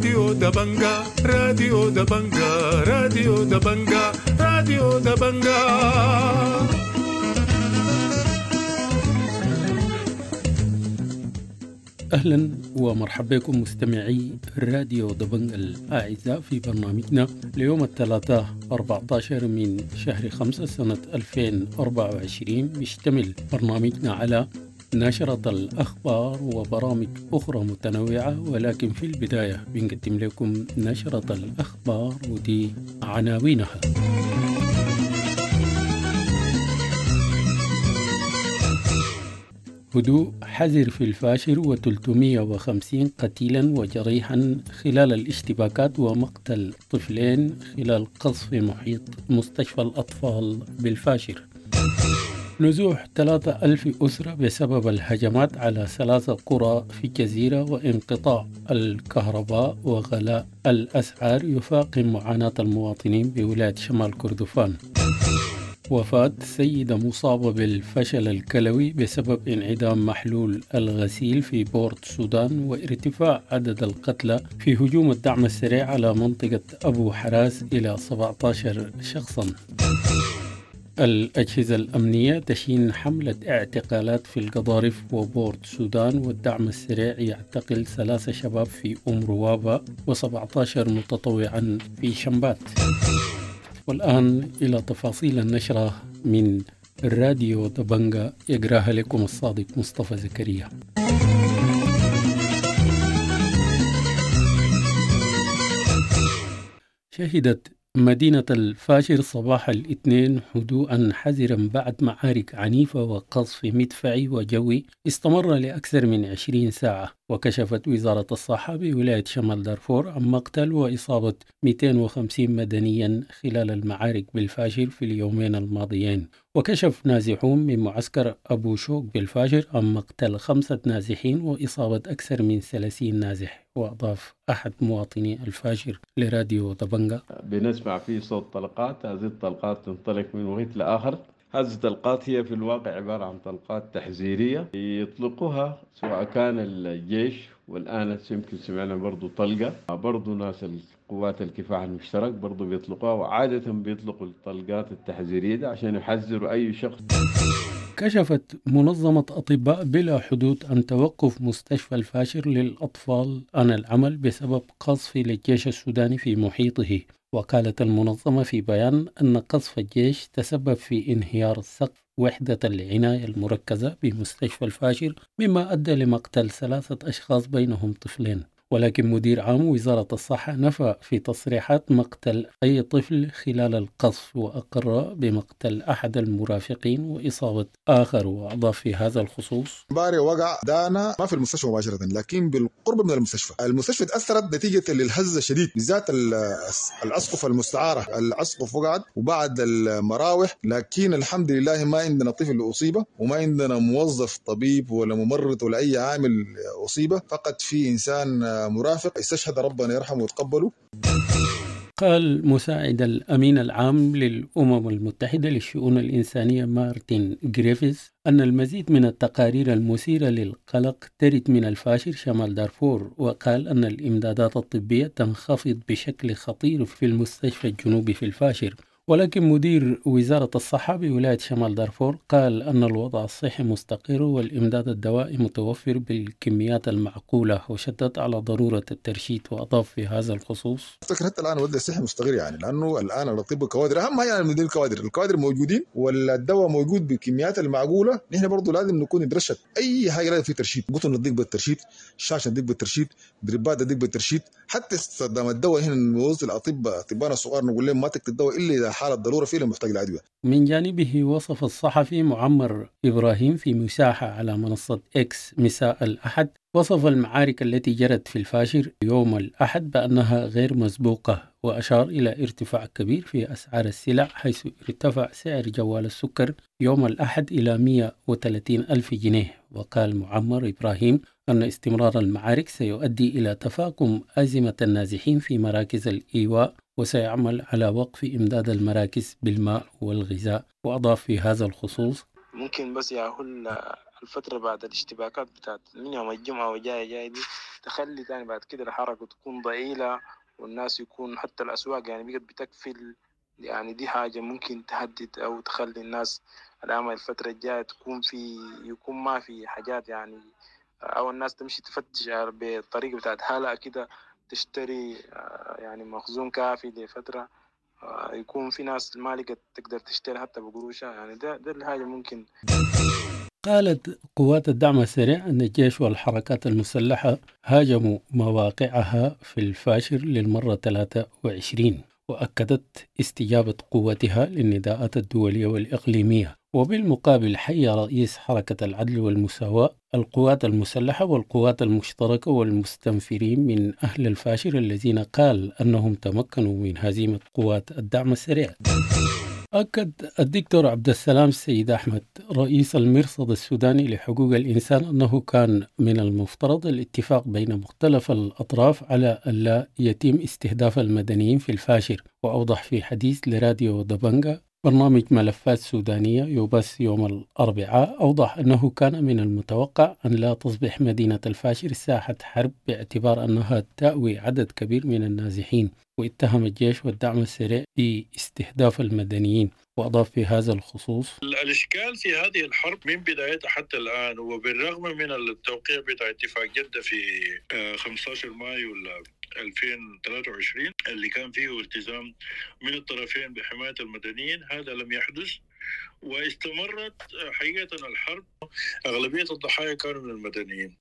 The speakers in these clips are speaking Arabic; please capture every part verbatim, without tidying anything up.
راديو دبنجا راديو دبنجا راديو دبنجا راديو دبنجا. أهلا ومرحبا بكم مستمعي راديو دبنجا الأعزاء في برنامجنا ليوم الثلاثاء أربعة عشر من شهر خمسة سنة ألفين وأربعة وعشرين. بيشتمل برنامجنا على نشرة الأخبار وبرامج أخرى متنوعة، ولكن في البداية بنقدم لكم نشرة الأخبار ودي عناوينها. هدوء حذر في الفاشر وثلاثمئة وخمسين قتيلا وجريحا خلال الاشتباكات، ومقتل طفلين خلال قصف محيط مستشفى الأطفال بالفاشر. نزوح ثلاثة ألف أسرة بسبب الهجمات على ثلاثة قرى في الجزيرة، وانقطاع الكهرباء وغلاء الأسعار يفاقم معاناة المواطنين بولاية شمال كردفان. وفاة سيدة مصابة بالفشل الكلوي بسبب انعدام محلول الغسيل في بورت السودان، وارتفاع عدد القتلى في هجوم الدعم السريع على منطقة أبو حراس إلى سبعة عشر شخصا. الأجهزة الأمنية تشين حملة اعتقالات في القضارف وبورت السودان، والدعم السريع يعتقل ثلاثة شباب في أم روابة وسبعة عشر متطوعا في شمبات. والآن إلى تفاصيل النشرة من الراديو دبنجا، يقراها لكم الصادق مصطفى زكريا. شهدت مدينة الفاشر صباح الاثنين هدوءا حذرا بعد معارك عنيفة وقصف مدفعي وجوي استمر لأكثر من عشرين ساعة. وكشفت وزارة الصحة بولاية شمال دارفور عن مقتل وإصابة مئتين وخمسين مدنيا خلال المعارك بالفاشر في اليومين الماضيين. وكشف نازحون من معسكر أبو شوق بالفاشر عن مقتل خمسة نازحين وإصابة أكثر من ثلاثين نازح. وأضاف أحد مواطني الفاشر لراديو دبنجا: بنسمع فيه صوت طلقات، هذه الطلقات تنطلق من وقت لآخر. هذه الطلقات هي في الواقع عبارة عن طلقات تحذيرية يطلقوها سواء كان الجيش، والآن يمكن سمعنا برضو طلقة برضو ناس قوات الكفاح المشترك برضو بيطلقوها، وعادة بيطلقوا الطلقات التحذيرية ده عشان يحذروا أي شخص. كشفت منظمة أطباء بلا حدود عن توقف مستشفى الفاشر للأطفال عن العمل بسبب قصف للجيش السوداني في محيطه. وقالت المنظمة في بيان أن قصف الجيش تسبب في انهيار سقف وحدة العناية المركزة بمستشفى الفاشر، مما أدى لمقتل ثلاثة أشخاص بينهم طفلين. ولكن مدير عام وزارة الصحة نفى في تصريحات مقتل أي طفل خلال القصف، وأقر بمقتل أحد المرافقين وإصابة آخر. وأضاف في هذا الخصوص: باري وقع دانا ما في المستشفى مباشرة لكن بالقرب من المستشفى. المستشفى تأثرت نتيجة للهزة الشديد، بالذات الأسقف المستعارة. الأسقف وقعت وبعد المراوح، لكن الحمد لله ما عندنا طفل أصيبه، وما عندنا موظف طبيب ولا ممرض ولا أي عامل أصيبه، فقط في إنسان مرافق استشهد، ربنا يرحمه ويتقبله. قال مساعد الأمين العام للأمم المتحدة للشؤون الإنسانية مارتن غريفيث أن المزيد من التقارير المثيرة للقلق ترد من الفاشر شمال دارفور. وقال أن الإمدادات الطبية تنخفض بشكل خطير في المستشفى الجنوبي في الفاشر. ولكن مدير وزارة الصحة بولاية شمال دارفور قال أن الوضع الصحي مستقر والإمداد الدوائي متوفر بالكميات المعقولة، وشدد على ضرورة الترشيد. وأضاف في هذا الخصوص: أفتكر حتى الآن الوضع الصحي مستقر، يعني لأنه الآن الأطباء كوادر أهم حاجة من الكوادر الكوادر موجودين والدواء موجود بالكميات المعقولة. نحن برضو لازم نكون نترشد أي حاجة، لازم في ترشيد، بطن نديك بالترشيد، شاشة نديك بالترشيد، دربات نديك بالترشيد، حتى استخدام الدواء هنا نوصل الأطباء أطباءنا الصغار نقول لهم ما تكتب الدواء إلا إذا حالة ضرورة فيه محتاج لأدوية. من جانبه وصف الصحفي معمر إبراهيم في مساحة على منصة إكس مساء الأحد، وصف المعارك التي جرت في الفاشر يوم الأحد بأنها غير مسبوقة، وأشار إلى ارتفاع كبير في أسعار السلع، حيث ارتفع سعر جوال السكر يوم الأحد إلى مئة وثلاثين ألف جنيه. وقال معمر إبراهيم أن استمرار المعارك سيؤدي إلى تفاقم أزمة النازحين في مراكز الإيواء، وسيعمل على وقف إمداد المراكز بالماء والغذاء. وأضاف في هذا الخصوص: ممكن بس يأهل الفترة بعد الاشتباكات بتاعت من يوم الجمعة وجاي جاي دي تخلي تاني بعد كده الحركة تكون ضئيلة، والناس يكون حتى الأسواق يعني بقت بتقفل. يعني دي حاجة ممكن تهدد أو تخلي الناس الأمل الفترة الجاية تكون في يكون ما في حاجات يعني، أو الناس تمشي تفتش بطريقة بتاعت هلا كده تشتري آه، يعني مخزون كافي لفترة. آه، يكون في ناس ما لقت تقدر تشتري حتى بقروشها. يعني ده ده الحاجة ممكن. قالت قوات الدعم السريع أن الجيش والحركات المسلحة هاجموا مواقعها في الفاشر للمرة ثلاثة وعشرين، وأكدت استجابة قوتها للنداءات الدولية والإقليمية. وبالمقابل حيّ رئيس حركة العدل والمساواة القوات المسلحة والقوات المشتركة والمستنفرين من أهل الفاشر الذين قال أنهم تمكنوا من هزيمة قوات الدعم السريع. أكد الدكتور عبد السلام السيد أحمد رئيس المرصد السوداني لحقوق الإنسان أنه كان من المفترض الاتفاق بين مختلف الأطراف على ألا يتم استهداف المدنيين في الفاشر. وأوضح في حديث لراديو دبنجة برنامج ملفات سودانية يبث يوم الأربعاء، أوضح أنه كان من المتوقع أن لا تصبح مدينة الفاشر ساحة حرب باعتبار أنها تأوي عدد كبير من النازحين، واتهم الجيش والدعم السريع باستهداف المدنيين. وأضاف في هذا الخصوص: الإشكال في هذه الحرب من بدايتها حتى الآن، وبالرغم من التوقيع بتاع اتفاق جدة في خمسة عشر مايو ألفين وثلاثة وعشرين اللي كان فيه التزام من الطرفين بحماية المدنيين، هذا لم يحدث واستمرت حقيقة الحرب. أغلبية الضحايا كانوا من المدنيين.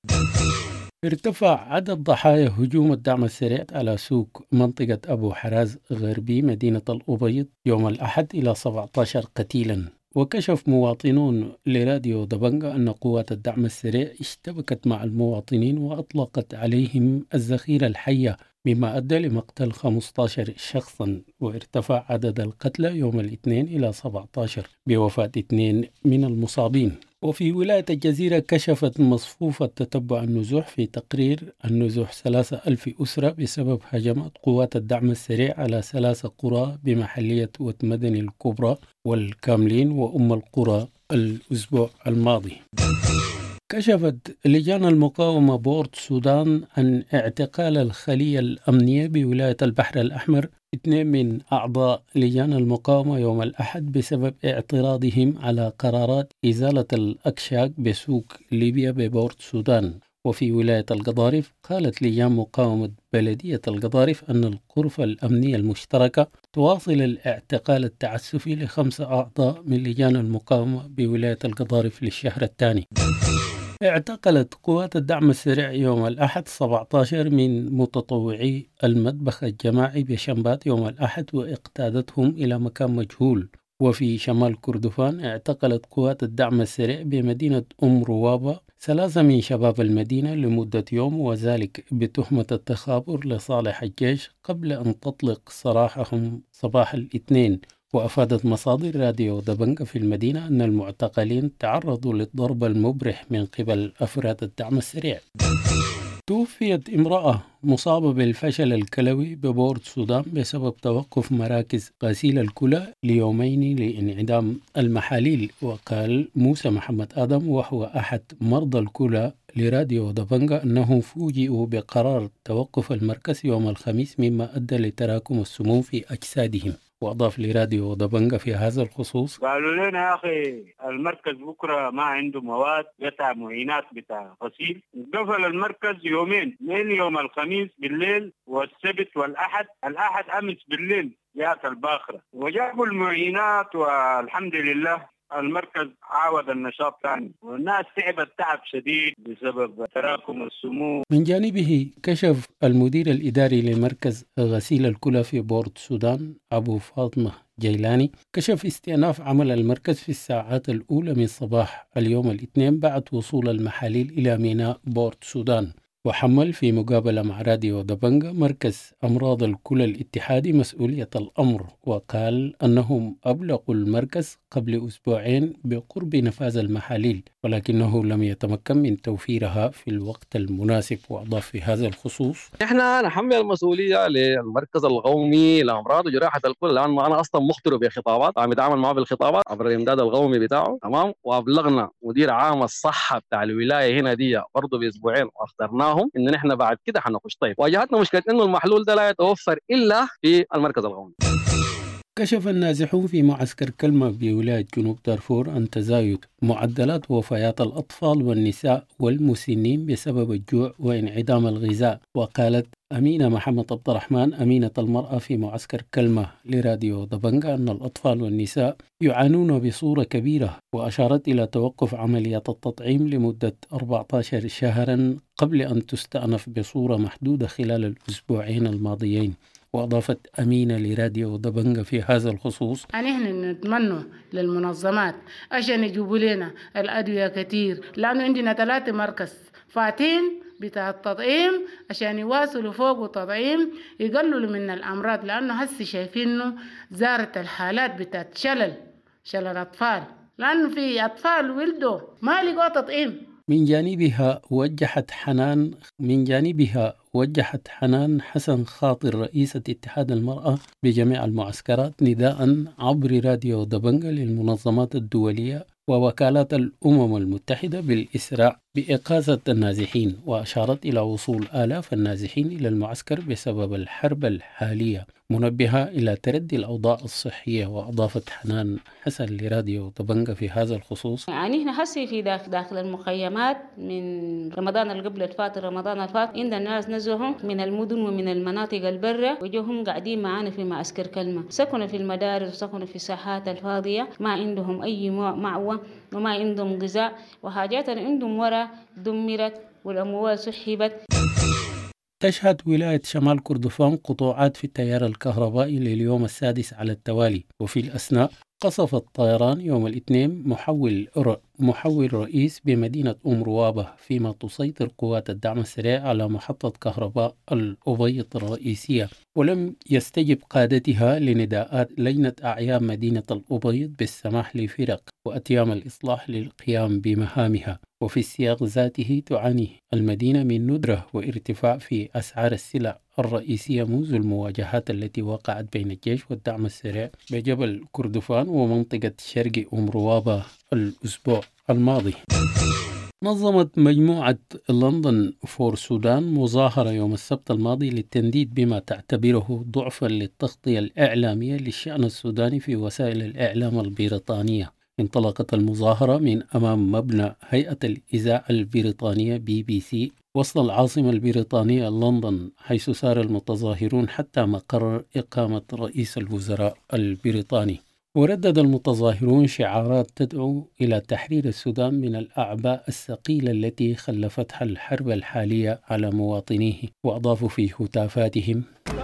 ارتفع عدد ضحايا هجوم الدعم السريع على سوق منطقة أبو حراز غربي مدينة الأبيض يوم الأحد إلى سبعة عشر قتيلا. وكشف مواطنون لراديو دبنجة أن قوات الدعم السريع اشتبكت مع المواطنين وأطلقت عليهم الذخيرة الحية، مما أدى لمقتل خمسة عشر شخصا. وارتفع عدد القتلى يوم الاثنين إلى سبعة عشر بوفاة اثنين من المصابين. وفي ولاية الجزيرة كشفت مصفوفة تتبع النزوح في تقرير النزوح ثلاثة ألف أسرة بسبب هجمات قوات الدعم السريع على ثلاثة قرى بمحلية وتمدن الكبرى والكاملين وأم القرى الأسبوع الماضي. كشفت لجان المقاومة بورت السودان عن اعتقال الخلية الأمنية بولاية البحر الأحمر اثنين من أعضاء لجان المقاومة يوم الأحد بسبب اعتراضهم على قرارات إزالة الأكشاك بسوق ليبيا ببورت السودان. وفي ولاية القضارف قالت لجان مقاومة بلدية القضارف أن الغرفة الأمنية المشتركة تواصل الاعتقال التعسفي لخمسة أعضاء من لجان المقاومة بولاية القضارف للشهر الثاني. اعتقلت قوات الدعم السريع يوم الأحد سبعة عشر من متطوعي المذبح الجماعي بشنبات يوم الأحد واقتادتهم إلى مكان مجهول. وفي شمال كردفان اعتقلت قوات الدعم السريع بمدينة أم روابة ثلاثة من شباب المدينة لمدة يوم، وذلك بتهمة التخابر لصالح الجيش قبل أن تطلق سراحهم صباح الاثنين. وأفادت مصادر راديو دبنجة في المدينة أن المعتقلين تعرضوا للضرب المبرح من قبل أفراد الدعم السريع. توفيت امرأة مصابة بالفشل الكلوي ببورت السودان بسبب توقف مراكز غسيل الكلى ليومين لانعدام المحاليل. وقال موسى محمد آدم وهو أحد مرضى الكلى لراديو دبنجة أنهم فوجئوا بقرار توقف المركز يوم الخميس مما أدى لتراكم السموم في أجسادهم. وأضاف لراديو دبنجة في هذا الخصوص: قالوا لنا يا أخي المركز بكرة ما عنده مواد بتاع معينات بتاع غسيل. قفل المركز يومين من يوم الخميس بالليل والسبت والأحد. الأحد أمس بالليل جاءت الباخرة وجابوا المعينات والحمد لله المركز عاود النشاط ثاني، والناس تعبت تعب شديد بسبب تراكم السموم. من جانبه كشف المدير الإداري لمركز غسيل الكلى في بورت السودان أبو فاطمة جيلاني كشف استئناف عمل المركز في الساعات الأولى من صباح اليوم الاثنين بعد وصول المحاليل إلى ميناء بورت السودان. وحمل في مقابلة مع راديو دبنجة مركز أمراض الكلى الاتحادي مسؤولية الأمر، وقال أنهم أبلغوا المركز قبل أسبوعين بقرب نفاذ المحاليل ولكنه لم يتمكن من توفيرها في الوقت المناسب. وأضاف في هذا الخصوص: احنا نحمل المسؤوليه للمركز القومي لامراض وجراحه الكلى، لانه انا اصلا مخبره بخطابات عم يتعامل معه بالخطابات عبر الامداد القومي بتاعه، تمام. وابلغنا مدير عام الصحه بتاع الولايه هنا دي برضه باسبوعين واخبرناه معاهم إن نحن بعد كده حنخش. طيب واجهتنا مشكلة إنه المحلول ده لا يتوفر إلا في المركز القومي. كشف النازحون في معسكر كلمة بولاية جنوب دارفور عن تزايد معدلات وفيات الأطفال والنساء والمسنين بسبب الجوع وانعدام الغذاء. وقالت أمينة محمد عبد الرحمن أمينة المرأة في معسكر كلمة لراديو دبنجة أن الأطفال والنساء يعانون بصورة كبيرة، وأشارت إلى توقف عمليات التطعيم لمدة أربعة عشر شهرا قبل أن تستأنف بصورة محدودة خلال الأسبوعين الماضيين. وأضافت أمينة لراديو دبنجة في هذا الخصوص: نحن نتمنى للمنظمات عشان يجيبوا لنا الأدوية كتير، لأنه عندنا ثلاثة مركز فاتين بتاع التطعيم عشان يواصلوا فوق التطعيم يقللوا من الأمراض، لأنه هسي شايفينه زارت الحالات بتاعت شلل شلل أطفال، لأنه في أطفال ولدوا ما لقوا تطعيم. من جانبها وجهت حنان من جانبها وجهت حنان حسن خاطر رئيسة اتحاد المرأة بجميع المعسكرات نداء عبر راديو دبنجة للمنظمات الدولية ووكالات الأمم المتحدة بالإسراع بإقاذة النازحين، وأشارت إلى وصول آلاف النازحين إلى المعسكر بسبب الحرب الحالية، منبهة إلى تردي الأوضاع الصحية. وأضافت حنان حسن لراديو دبنجة في هذا الخصوص: يعني إحنا هسي في داخل, داخل المخيمات من رمضان اللي قبل الفات رمضان الفات عند الناس نزحوا من المدن ومن المناطق البرة وجوهم قاعدين معانا في معسكر كلمة، سكنوا في المدارس وسكنوا في الساحات الفاضية، ما عندهم أي معوى وما عندهم غذاء، وحاجات عندهم ورا دمرت والأموال سحبت. تشهد ولاية شمال كردفان قطوعات في التيار الكهربائي لليوم السادس على التوالي، وفي الأثناء قصف الطيران يوم الاثنين محول محول رئيس بمدينة أم روابة، فيما تسيطر قوات الدعم السريع على محطة كهرباء الأبيض الرئيسية، ولم يستجب قادتها لنداءات لجنة أعيان مدينة الأبيض بالسماح لفرق وأتيام الإصلاح للقيام بمهامها. وفي السياق ذاته تعاني المدينة من ندرة وارتفاع في أسعار السلع الرئيسية منذ المواجهات التي وقعت بين الجيش والدعم السريع بجبل كردفان ومنطقة شرق أم روابة الأسبوع الماضي. نظمت مجموعة لندن فور سودان مظاهرة يوم السبت الماضي للتنديد بما تعتبره ضعفا للتغطية الإعلامية للشأن السوداني في وسائل الإعلام البريطانية. انطلقت المظاهرة من أمام مبنى هيئة الإذاعة البريطانية بي بي سي وسط العاصمة البريطانية لندن، حيث سار المتظاهرون حتى مقر إقامة رئيس الوزراء البريطاني. وردد المتظاهرون شعارات تدعو إلى تحرير السودان من الأعباء الثقيلة التي خلفتها الحرب الحالية على مواطنيه، وأضافوا في هتافاتهم: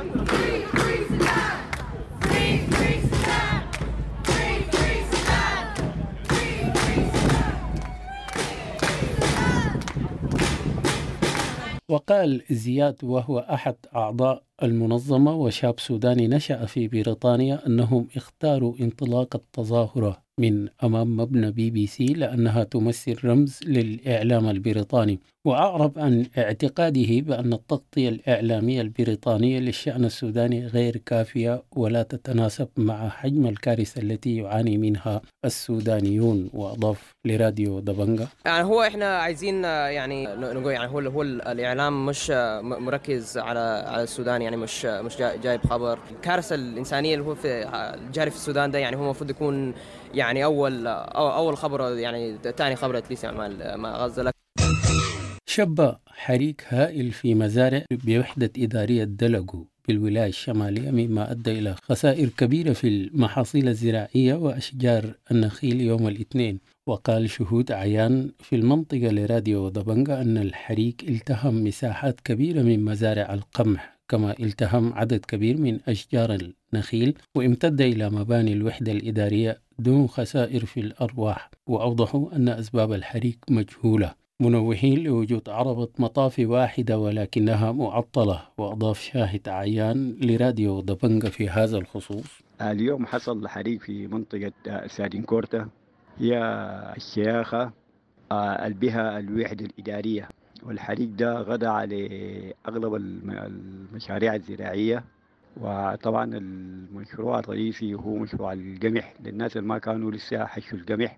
وقال زياد وهو أحد أعضاء المنظمة وشاب سوداني نشأ في بريطانيا أنهم اختاروا انطلاق التظاهرة من أمام مبنى بي بي سي لأنها تمثل رمز للإعلام البريطاني، وأعرب عن اعتقاده بأن التغطية الإعلامية البريطانية للشأن السوداني غير كافية ولا تتناسب مع حجم الكارثة التي يعاني منها السودانيون. وأضاف لراديو دبنجة: يعني هو إحنا عايزين يعني نقول يعني هو هو الإعلام مش مركز على على السودان، يعني مش مش جايب خبر الكارثة الإنسانية اللي هو في جاري في السودان ده، يعني هو المفروض يكون يعني أول أول خبر، يعني ثاني خبر اتليس يعني مع غزة. لك شب حريق هائل في مزارع بوحدة إدارية دلقو بالولاية الشمالية، مما أدى إلى خسائر كبيرة في المحاصيل الزراعية وأشجار النخيل يوم الاثنين. وقال شهود عيان في المنطقة لراديو دبنجة أن الحريق التهم مساحات كبيرة من مزارع القمح، كما التهم عدد كبير من أشجار النخيل، وامتد إلى مباني الوحدة الإدارية دون خسائر في الأرواح. وأوضحوا أن أسباب الحريق مجهولة، منوهين لوجود عربة مطافي واحدة ولكنها معطلة. وأضاف شاهد عيان لراديو دبنجة في هذا الخصوص: اليوم حصل حريق في منطقة سادينكورتا، هي الشياخة البها الوحدة الإدارية، والحريق ده غدا على أغلب المشاريع الزراعية. وطبعا المشروع الرئيسي هو مشروع القمح للناس اللي ما كانوا لسه حشوا القمح،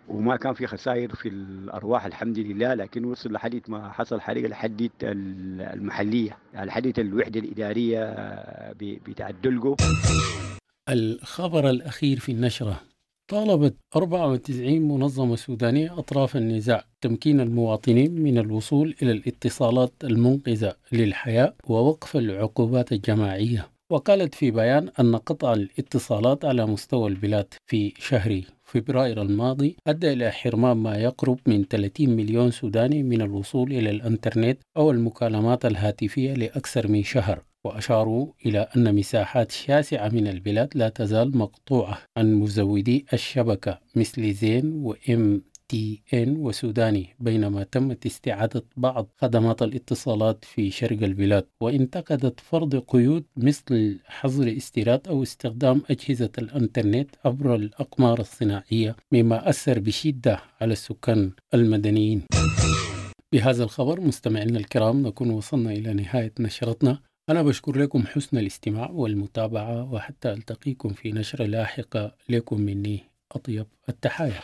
وما كان في خسائر في الأرواح الحمد لله، لكن وصل لحد ما حصل حريقة لحد المحلية، لحد الوحدة الإدارية بتاع الدلقو. الخبر الأخير في النشرة: طالبت أربعة وتسعين منظمة سودانية أطراف النزاع تمكين المواطنين من الوصول إلى الاتصالات المنقذة للحياة ووقف العقوبات الجماعية. وقالت في بيان أن قطع الاتصالات على مستوى البلاد في شهر فبراير الماضي أدى إلى حرمان ما يقرب من ثلاثين مليون سوداني من الوصول إلى الإنترنت أو المكالمات الهاتفية لأكثر من شهر. وأشاروا إلى أن مساحات شاسعة من البلاد لا تزال مقطوعة عن مزودي الشبكة مثل زين وإم تي إن وسوداني، بينما تمت استعادة بعض خدمات الاتصالات في شرق البلاد. وانتقدت فرض قيود مثل حظر استيراد أو استخدام أجهزة الإنترنت عبر الأقمار الصناعية، مما أثر بشدة على السكان المدنيين. بهذا الخبر مستمعينا الكرام نكون وصلنا إلى نهاية نشرتنا. أنا بشكر لكم حسن الاستماع والمتابعة، وحتى ألتقيكم في نشرة لاحقة. لكم مني أطيب التحايا.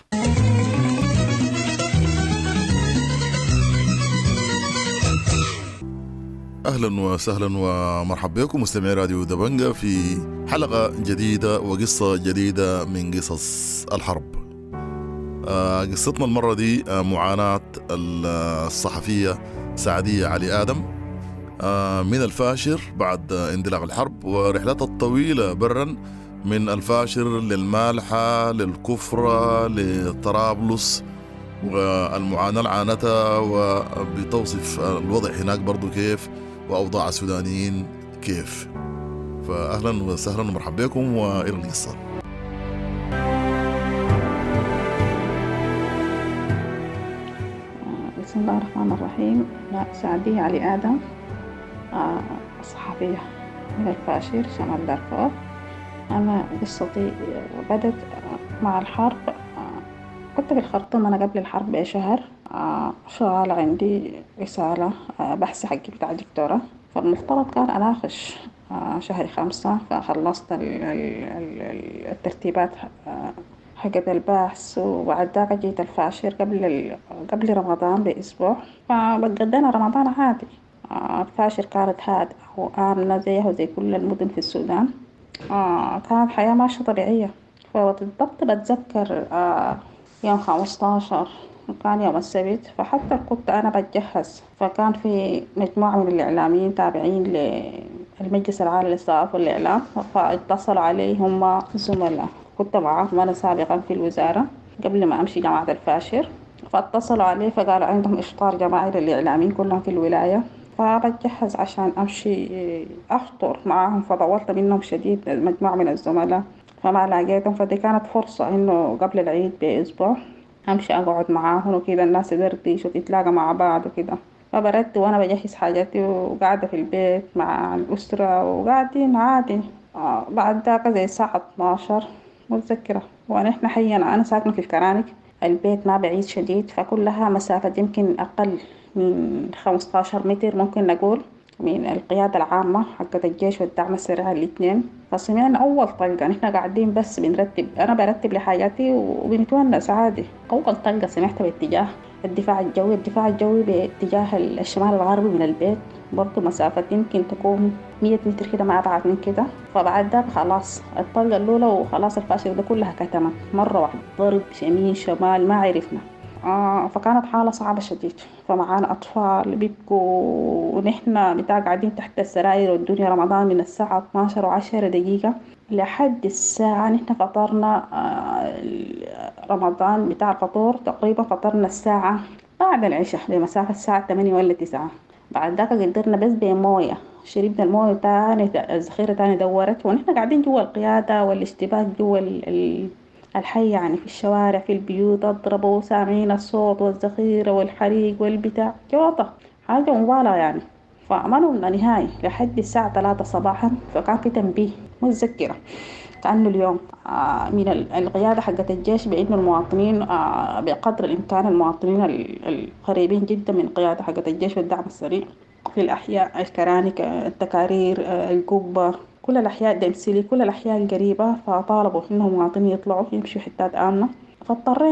أهلا وسهلا ومرحبا بكم مستمعي راديو دبنجة في حلقة جديدة وقصة جديدة من قصص الحرب. آه قصتنا المرة دي آه معاناة الصحفية سعدية علي آدم آه من الفاشر بعد آه اندلاع الحرب، ورحلتها الطويلة برا من الفاشر للمالحة للكفرة لطرابلس، والمعاناة اللي عانتها، وبتوصف الوضع هناك برضو كيف وأوضاع السودانيين كيف. فأهلا وسهلا ومرحبا بكم وإلى القصة. بسم الله الرحمن الرحيم. أنا سعدية علي آدم، صحفية من الفاشر شمال دارفور. أنا قصتي بدت مع الحرب. كنت بالخرطوم أنا قبل الحرب بشهر، شغالة عندي رسالة بحث حقي بتاع دكتورة، فالمفترض كان أناقش شهر خمسة، فخلصت الترتيبات حقت البحث، وبعد ذاك جيت الفاشر قبل قبل رمضان بأسبوع، فبقدنا رمضان عادي. الفاشر كانت هادئة وآمنة زيها زي كل المدن في السودان. كانت حياة ماشية طبيعية. فبالضبط بتذكر يوم خمستاشر كان يوم السبت، فحتى كنت أنا بتجهز، فكان في مجموعة من الإعلاميين تابعين للمجلس العالي للصحافة والإعلام، فاتصلوا علي هم زملاء كنت معاهم أنا سابقا في الوزارة قبل ما أمشي جامعة الفاشر، فاتصلوا علي فقالوا عندهم إفطار جماعي للإعلاميين كلهم في الولاية، فبتجهز عشان أمشي أفطر معاهم، فطولت منهم شديد مجموعة من الزملاء فما لقيتهم. فدي كانت فرصة إنه قبل العيد بأسبوع أمشي أقعد معاهم وكذا، الناس تدردش وتتلاقى مع بعض وكذا. فبردت وأنا بجهز حاجاتي وقاعدة في البيت مع الأسرة وقاعدين عادي. آه بعد ذاك زي الساعة اثناشر متذكرة، ونحن حينا أنا ساكنة في الكرانك، البيت ما بعيد شديد، فكلها مسافة يمكن أقل من خمستاشر متر ممكن نقول من القيادة العامة حقت الجيش والدعم السريع الاثنين. فسمعنا أول طلقة، نحن قاعدين بس بنرتب، أنا برتب لحاجاتي وبنتونس عادي. أول طلقة سمعتها باتجاه الدفاع الجوي، الدفاع الجوي باتجاه الشمال الغربي من البيت، برضو مسافة يمكن تكون مية متر كده ما أبعد من كده. فبعد ذلك خلاص الطلقة الأولى وخلاص الفاشل ده كلها كتمت مرة واحدة، ضرب يمين شمال ما عرفنا. آه فكانت حالة صعبة شديد. فمعانا أطفال بيبكوا ونحن بتاع قاعدين تحت السراير، والدنيا رمضان من الساعة اثناشر وعشرة دقيقة لحد الساعة نحن فطرنا. آه رمضان بتاع الفطور تقريبا فطرنا الساعة بعد العشاء بمسافة الساعة ثمانية ولا تسعة. بعد ذاك قدرنا بس بموية، شربنا الموية تاني، الذخيرة تاني دورت، ونحن قاعدين جوا القيادة والاشتباك جوا ال الحي يعني في الشوارع في البيوت، اضربوا سامعين الصوت والذخيرة والحريق والبتاع جوطة حاجة مبالغة يعني. فما نمنا نهاية لحد الساعة ثلاثة صباحا. فكان في تنبيه متذكرة كأنه اليوم من القيادة حقت الجيش بأنه المواطنين بقدر الإمكان المواطنين القريبين جدا من القيادة حقت الجيش والدعم السريع في الأحياء الكرانك التكارير القبة كل الأحياء دمسلي كل الأحياء القريبة، فطالبوا إنهم مواطنين يطلعوا يمشوا حتات آمنة. فاضطرينا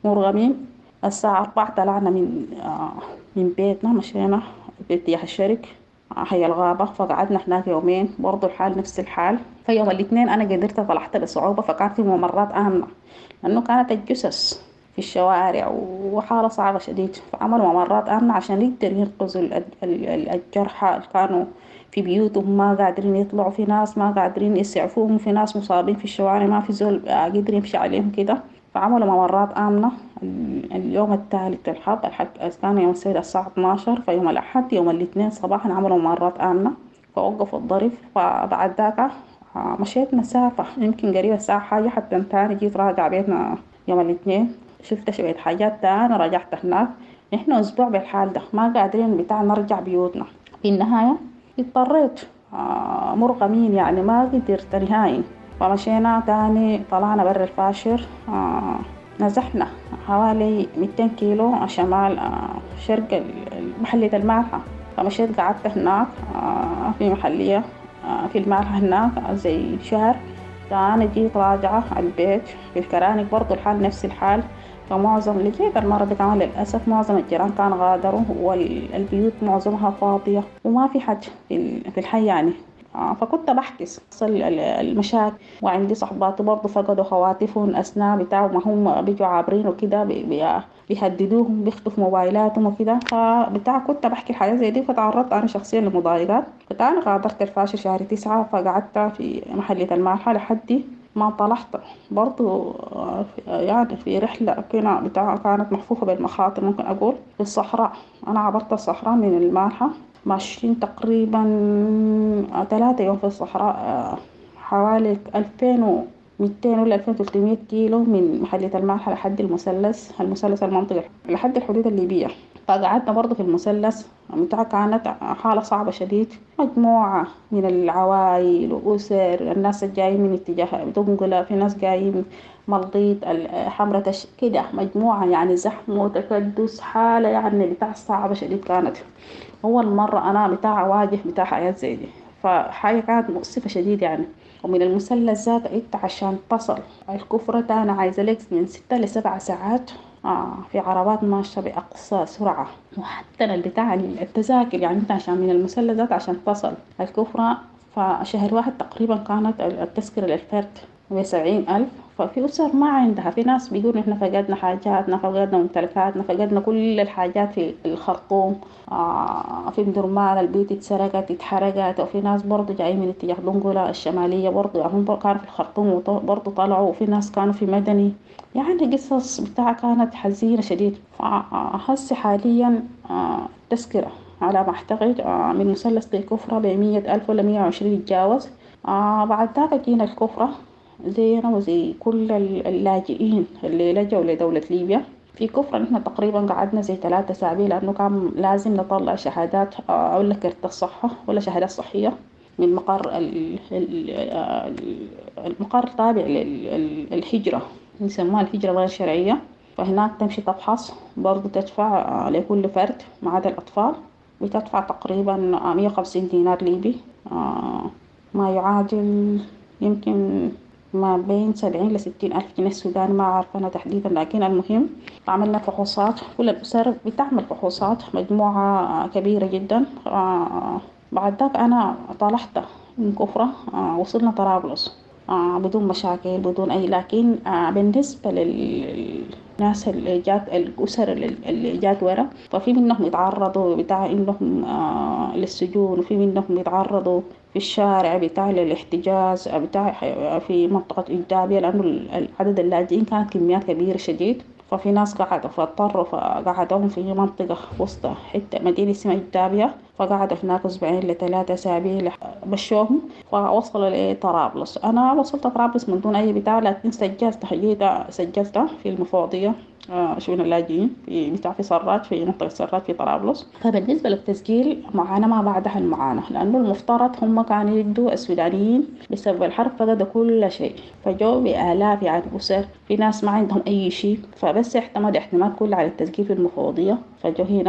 مرغمين. الساعة أربعة طلعنا من آه من بيتنا، مشينا باتجاه الشرق هي الغابة، فقعدنا هناك يومين برضو الحال نفس الحال. في يوم الاثنين أنا قدرت طلعت بصعوبة، فكان في ممرات آمنة لأنه كانت الجثث في الشوارع وحالة صعبة شديد، فعملوا ممرات آمنة عشان يقدروا ينقذوا الجرحى اللي كانوا في بيوتهم ما قادرين يطلعوا، في ناس ما قادرين يسعفوهم، في ناس مصابين في الشوارع ما في زول قادر يمشي عليهم كده، فعملوا ممرات آمنة. اليوم الثالث الحرب الحق كان يوم السبت الساعة اثناشر، فيوم الأحد يوم الاثنين صباحا عملوا ممرات آمنة فوقفوا الضرب. فبعد ذاك مشيت مسافة يمكن قريبة الساعة حاجة حتى تاني جيت راجع بيتنا يوم الاثنين، شفت شوية حاجات تاني رجعت هناك. نحن أسبوع بالحال ده ما قادرين بتاع نرجع بيوتنا. في النهاية اضطريت مرغمين يعني ما قدرت نهائي، فمشينا تاني طلعنا برا الفاشر. آه نزحنا حوالي مئتين كيلو شمال آه شرق محلية المالحة، فمشيت قعدت هناك آه في محلية آه في المالحة هناك زي شهر. تاني جيت راجعة على البيت في الكرانك برضو الحال نفس الحال. فمعظم اللي جيت المرة دي كمان للأسف معظم الجيران كانوا غادروا والبيوت معظمها فاضية وما في حد في الحي يعني. فكنت بحكس المشاكل، وعندي صحباتي برضو فقدوا خواتفهم أثناء بتاعه ما هم بيجوا عابرين وكده بيهددوهم بيخطفوا موبايلاتهم وكده، فبتاع كنت بحكي الحاجات زي دي. فتعرضت أنا شخصيا لمضايقات، فتاني غادرت الفاشر شهر تسعة، فقعدت في محلية المالحة لحد ما طلعت برضو يعني في رحلة كنا بتاع كانت محفوفة بالمخاطر ممكن أقول في الصحراء. أنا عبرت الصحراء من المالحة ماشيين تقريبا ثلاثة يوم في الصحراء، حوالي ألفين ومئتين ولا ألفين وثلاثمئة كيلو من محلية المالحة لحد المثلث المثلث المنطقي لحد الحدود الليبية. فقعدنا برضو في المثلث بتاع كانت حالة صعبة شديد، مجموعة من العوائل وأسر، الناس الجايين من اتجاه دنقلة، في ناس جايين ملضيط حمرة كده، مجموعة يعني زحمة وتكدس، حالة يعني بتاع صعبة شديد. كانت أول مرة أنا بتاع واجه بتاع حياة زي دي، فحاجة كانت مؤسفة شديد يعني. ومن المثلث ذات انت عشان تصل الكفرة تانا عايزة لك من ستة لسبع ساعات آه في عربات ماشية بأقصى سرعة، وحتى البتاع التذاكر يعني انت عشان من المثلث ذات عشان تصل الكفرة فشهر واحد تقريبا كانت التذكرة للفرد بسبعين ألف. ففي أسر ما عندها، في ناس بيقولوا إحنا فقدنا حاجاتنا فقدنا ممتلكاتنا فقدنا كل الحاجات في الخرطوم. آه في مدرمان البيوت اتسرقت اتحرقت، وفي ناس برضو جايين من اتجاه دنقلة الشمالية برضو يعني هم كانوا في الخرطوم وبرضو طلعوا، وفي ناس كانوا في مدني يعني قصص بتاع كانت حزينة شديد. فأحس حاليا آه تذكرة على ما أعتقد آه من مثلث الكفرة بمية ألف ولا مية وعشرين يتجاوز. آه بعد ذاك جينا الكفرة زينا وزي كل اللاجئين اللي لجوا لدولة ليبيا. في كفرة نحن تقريبا قعدنا زي ثلاثة أسابيع لأنه كان لازم نطلع شهادات أو لك كرت الصحة ولا شهادات صحية من مقر المقر التابع للهجرة يسموها الهجرة غير شرعية. فهناك تمشي تفحص برضو تدفع لكل فرد ما عدا الأطفال، بتدفع تقريبا مية وخمسين دينار ليبي ما يعادل يمكن ما بين سبعين لستين ألف جنيه سوداني، ما عارفة أنا تحديدا. لكن المهم عملنا فحوصات، كل الأسر بتعمل فحوصات مجموعة كبيرة جدا. آه بعد ذاك أنا طلعت من كفرة آه وصلنا طرابلس آه بدون مشاكل بدون أي. لكن آه بالنسبة للناس اللي جات الأسر اللي جات ورا، ففي منهم يتعرضوا بتاع إنهم آه للسجون، وفي منهم يتعرضوا في الشارع بتاع الاحتجاز بتاع في منطقة إجدابية لأنه عدد اللاجئين كانت كميات كبيرة شديد. ففي ناس قعدوا فاضطروا فقعدوهم في منطقة وسط حتة مدينة اسمها إجدابية، فقعدوا هناك أسبوعين لثلاثة أسابيع مشوهم فوصلوا لطرابلس. أنا وصلت طرابلس من دون أي بتاع، لكن سجلت حقيقة سجلت في المفوضية آه شؤون اللاجئين في بتاع في سرات في منطقة سرات في طرابلس. فبالنسبة للتسجيل معانا ما بعدها المعاناة، لأنه المفترض هم كانوا يدوا السودانيين بسبب الحرب فقدوا كل شيء، فجوا بآلاف يعني أسر، في ناس ما عندهم أي شيء، فبس اعتمد اعتماد كله على التسجيل في المفوضية. فجوا هنا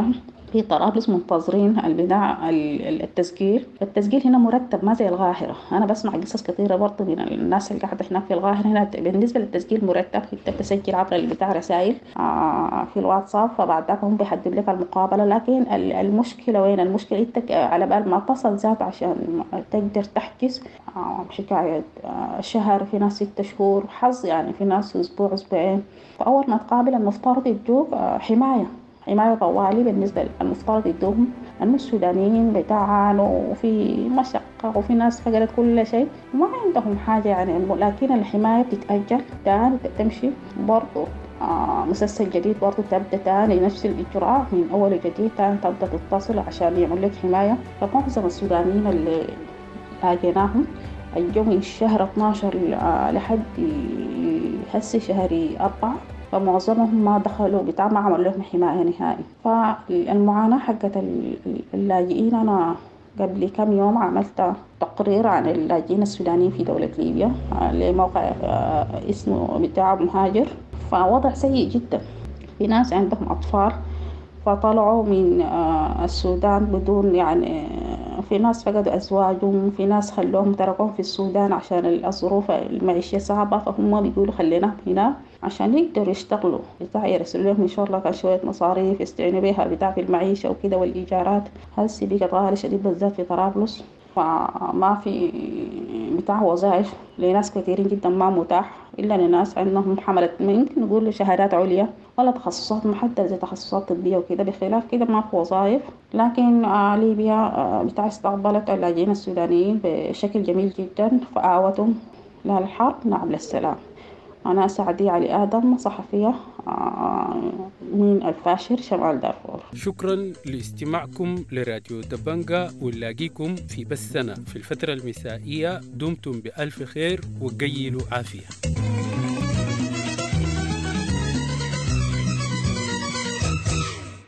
في طرابلس منتظرين البناء التسجيل. التسجيل هنا مرتب ما زي القاهرة. أنا بسمع قصص كثيرة برضه من الناس اللي قاعدة هناك في القاهرة. هنا بالنسبة للتسجيل مرتب، أنت تسجل عبر البتاع رسائل في الواتساب، فبعد ذاك هم بيحدد لك المقابلة. لكن المشكلة وين؟ المشكلة أنت على بال ما تصل ذات عشان تقدر تحجز حكاية شهر، في ناس ستة شهور حظ، يعني في ناس أسبوع أسبوعين. فأول ما تقابل المفترض يدوك حماية حماية طوالي. بالنسبة للمفترض يدوهم أنه السودانيين بتاعانوا وفي مشقة وفي ناس فقدت كل شيء وما عندهم حاجة يعني، لكن الحماية بتتأجل تاني تمشي برضو. آه مسلسل جديد برضو تبدأ تاني نفس الإجراء من أول جديد تاني تبدأ تتصل عشان يعمل لك حماية. فمعظم السودانيين اللي لاقيناهم الجو من الشهر اثناشر لحد هسي شهر أربعة، فمعظمهم ما دخلوا بتاع ما عملوا لهم حماية نهائي. فالمعاناة حقت اللاجئين، أنا قبل كم يوم عملت تقرير عن اللاجئين السودانيين في دولة ليبيا لموقع اسمه بتاع مهاجر. فوضع سيء جدا. في ناس عندهم أطفال فطلعوا من السودان بدون يعني، في ناس فقدوا أزواجهم، في ناس خلوهم تركوهم في السودان عشان الظروف المعيشية صعبة، فهم بيقولوا خليناهم هنا عشان يقدروا يشتغلوا بتاع يرسلوا لهم إن شاء الله كان شوية مصاريف يستعينوا بها بتاع في المعيشة وكده والإيجارات. هسي بقت غالية شديد بالذات في طرابلس، فما في بتاع وظائف لناس كثيرين جدا ما متاح إلا لناس عندهم حملة ممكن نقول شهادات عليا ولا تخصصات محددة زي تخصصات طبية وكده. بخلاف كده ما في وظائف. لكن آه ليبيا آه بتاع استقبلت اللاجئين السودانيين بشكل جميل جدا، فآوتهم لا للحرب نعم للسلام. أنا سعدية علي آدم، صحفية من الفاشر شمال دارفور. شكرا لاستماعكم لراديو دبنجة، ونلاقيكم في بثنا في الفترة المسائية. دمتم بألف خير وقيلوا عافية.